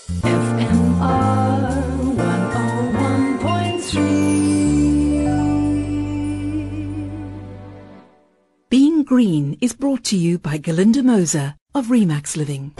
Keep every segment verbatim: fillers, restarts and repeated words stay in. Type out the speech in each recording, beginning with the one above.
F M R one oh one point three. Being Green is brought to you by Galinda Moser of Remax Living.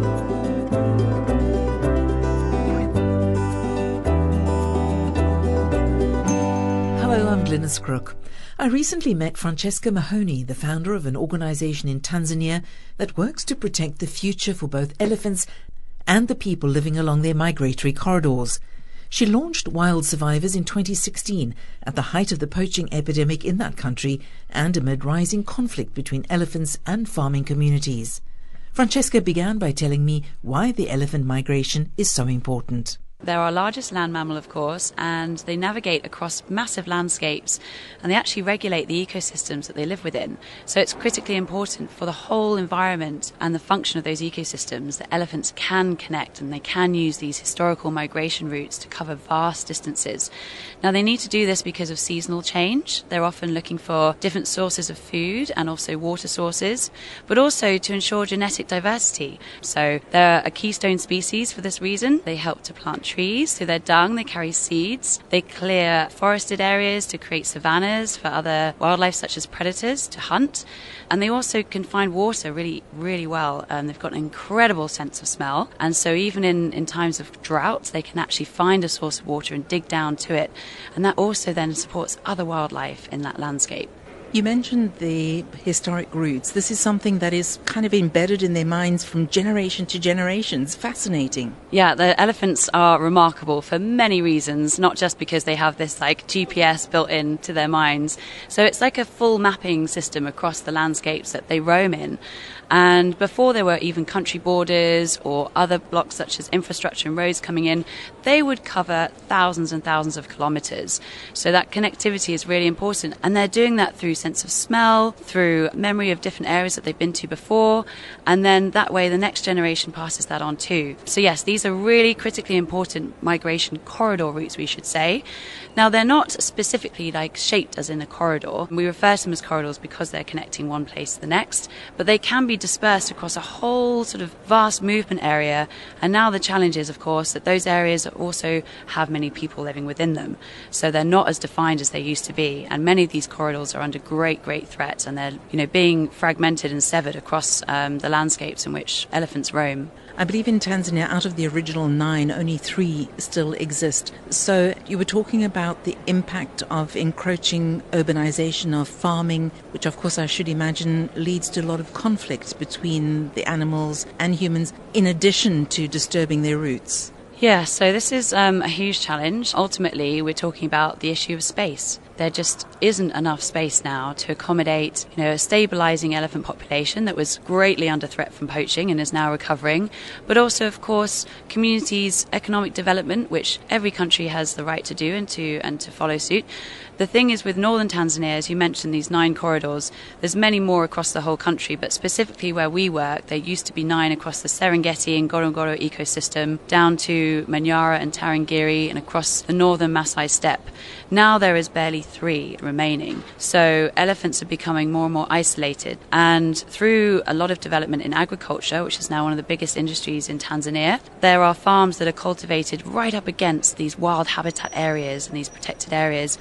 Hello, I'm Glynis Crook. I recently met Francesca Mahoney, the founder of an organisation in Tanzania that works to protect the future for both elephants and the people living along their migratory corridors. She launched Wild Survivors in twenty sixteen at the height of the poaching epidemic in that country and amid rising conflict between elephants and farming communities. Francesca began by telling me why the elephant migration is so important. They're our largest land mammal, of course, and they navigate across massive landscapes, and they actually regulate the ecosystems that they live within. So it's critically important for the whole environment and the function of those ecosystems that elephants can connect, and they can use these historical migration routes to cover vast distances. Now, they need to do this because of seasonal change. They're often looking for different sources of food and also water sources, but also to ensure genetic diversity. So they're a keystone species for this reason. They help to plant trees. Through their dung, they carry seeds. They clear forested areas to create savannas for other wildlife such as predators to hunt. And they also can find water really, really well. Um, they've got an incredible sense of smell. And so even in, in times of drought, they can actually find a source of water and dig down to it. And that also then supports other wildlife in that landscape. You mentioned the historic roots. This is something that is kind of embedded in their minds from generation to generation. It's fascinating. Yeah, the elephants are remarkable for many reasons, not just because they have this like G P S built into their minds. So it's like a full mapping system across the landscapes that they roam in. And before there were even country borders or other blocks such as infrastructure and roads coming in, they would cover thousands and thousands of kilometres. So that connectivity is really important. And they're doing that through sense of smell, through memory of different areas that they've been to before. And then that way the next generation passes that on too. So yes, these are really critically important migration corridor routes, we should say. Now, they're not specifically like shaped as in a corridor. We refer to them as corridors because they're connecting one place to the next, but they can be dispersed across a whole sort of vast movement area. And now the challenge is, of course, that those areas also have many people living within them. So they're not as defined as they used to be. And many of these corridors are under great, great threat, and they're, you know, being fragmented and severed across um, the landscapes in which elephants roam. I believe in Tanzania, out of the original nine, only three still exist. So you were talking about the impact of encroaching urbanization of farming, which of course I should imagine leads to a lot of conflict between the animals and humans, in addition to disturbing their roots. Yeah, so this is um, a huge challenge. Ultimately, we're talking about the issue of space. There just isn't enough space now to accommodate, you know, a stabilising elephant population that was greatly under threat from poaching and is now recovering, but also, of course, communities' economic development, which every country has the right to do and to and to follow suit. The thing is with northern Tanzania, as you mentioned, these nine corridors, there's many more across the whole country, but specifically where we work, there used to be nine across the Serengeti and Ngorongoro ecosystem, down to Manyara and Tarangire and across the northern Maasai steppe. Now there is barely three remaining. So elephants are becoming more and more isolated. And through a lot of development in agriculture, which is now one of the biggest industries in Tanzania, there are farms that are cultivated right up against these wild habitat areas and these protected areas.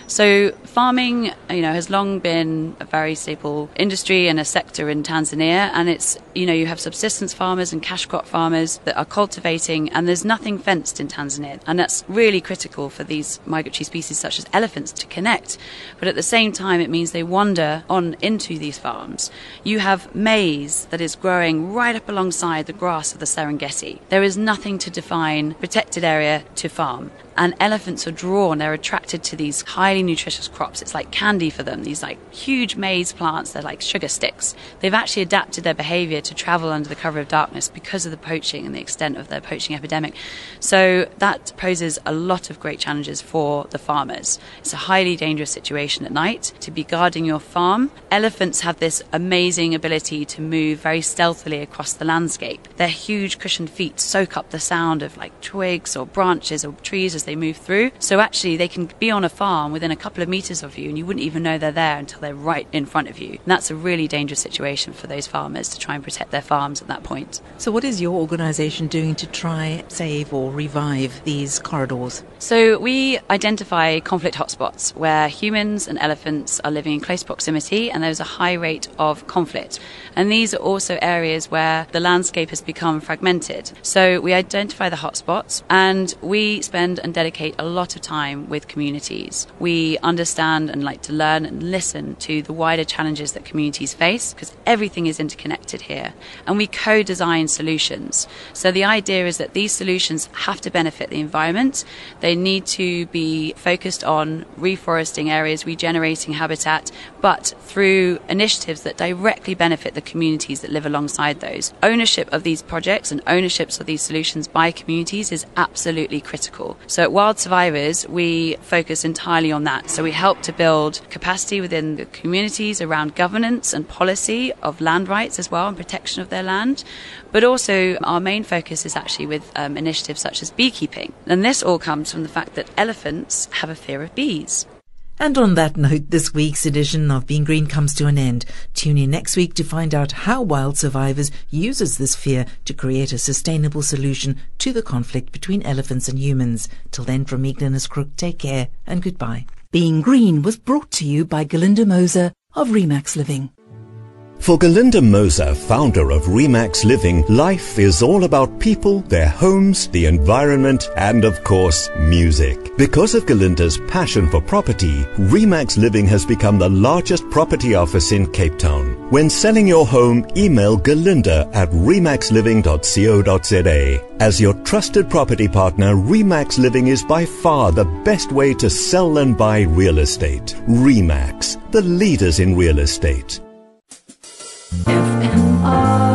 So farming, you know, has long been a very staple industry and a sector in Tanzania. And it's, you know, you have subsistence farmers and cash crop farmers that are cultivating, and there's nothing fenced in Tanzania. And that's really critical for these migratory species such as elephants to connect. But at the same time, it means they wander on into these farms. You have maize that is growing right up alongside the grass of the Serengeti. There is nothing to define protected area to farm. And elephants are drawn, they're attracted to these highly nutritious crops. It's like candy for them, these like huge maize plants, they're like sugar sticks. They've actually adapted their behavior to travel under the cover of darkness because of the poaching and the extent of their poaching epidemic. So that poses a lot of great challenges for the farmers. It's a highly dangerous situation at night to be guarding your farm. Elephants have this amazing ability to move very stealthily across the landscape. Their huge cushioned feet soak up the sound of like twigs or branches or trees as they move through. So actually they can be on a farm within a couple of meters of you and you wouldn't even know they're there until they're right in front of you. And that's a really dangerous situation for those farmers to try and protect their farms at that point. So what is your organisation doing to try save or revive these corridors? So we identify conflict hotspots where humans and elephants are living in close proximity and there's a high rate of conflict. And these are also areas where the landscape has become fragmented. So we identify the hotspots and we spend and dedicate a lot of time with communities. We understand and like to learn and listen to the wider challenges that communities face because everything is interconnected here. And we co-design solutions. So the idea is that these solutions have to benefit the environment. They need to be focused on reforesting areas, regenerating habitat, but through initiatives that directly benefit the communities that live alongside those. Ownership of these projects and ownerships of these solutions by communities is absolutely critical. So at Wild Survivors, we focus entirely on that. So we help to build capacity within the communities around governance and policy of land rights as well and protection of their land. But also our main focus is actually with um, initiatives such as beekeeping. And this all comes from the fact that elephants have a fear of bees. And on that note, this week's edition of Being Green comes to an end. Tune in next week to find out how Wild Survivors uses this fear to create a sustainable solution to the conflict between elephants and humans. Till then, from me, Glynis Crook, take care and goodbye. Being Green was brought to you by Galinda Moser of Remax Living. For Galinda Moser, founder of Remax Living, life is all about people, their homes, the environment, and of course, music. Because of Galinda's passion for property, Remax Living has become the largest property office in Cape Town. When selling your home, email Galinda at remax living dot co dot za. As your trusted property partner, Remax Living is by far the best way to sell and buy real estate. Remax, the leaders in real estate. F M R